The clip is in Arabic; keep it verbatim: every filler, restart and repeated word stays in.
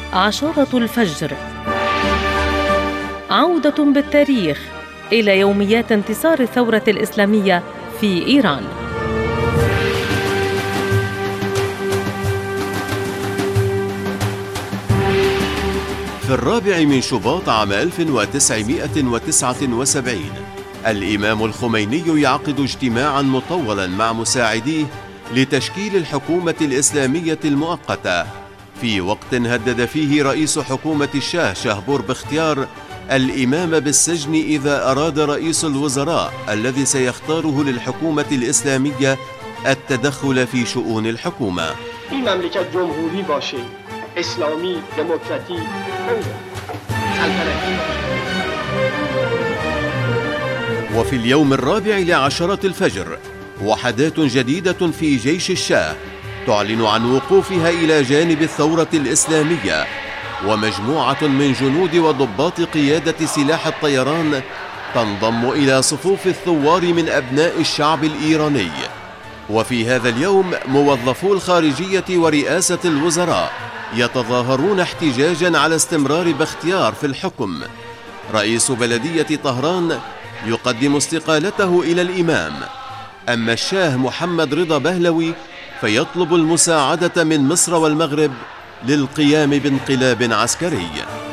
عشرة الفجر، عودة بالتاريخ إلى يوميات انتصار الثورة الإسلامية في إيران. في الرابع من شباط عام ألف وتسعمائة وتسعة وسبعين الإمام الخميني يعقد اجتماعا مطولا مع مساعديه لتشكيل الحكومة الإسلامية المؤقتة، في وقت هدد فيه رئيس حكومة الشاه شهبور باختيار الإمام بالسجن إذا أراد رئيس الوزراء الذي سيختاره للحكومة الإسلامية التدخل في شؤون الحكومة. این مملکت جمهوری باشه، اسلامی، دموکراتیک، سلطنتی. وفي اليوم الرابع لعشرة الفجر وحدات جديدة في جيش الشاه تعلن عن وقوفها إلى جانب الثورة الإسلامية، ومجموعة من جنود وضباط قيادة سلاح الطيران تنضم إلى صفوف الثوار من أبناء الشعب الإيراني. وفي هذا اليوم موظفو الخارجية ورئاسة الوزراء يتظاهرون احتجاجا على استمرار باختيار في الحكم. رئيس بلدية طهران يقدم استقالته إلى الإمام، أما الشاه محمد رضا بهلوي فيطلب المساعدة من مصر والمغرب للقيام بانقلاب عسكري.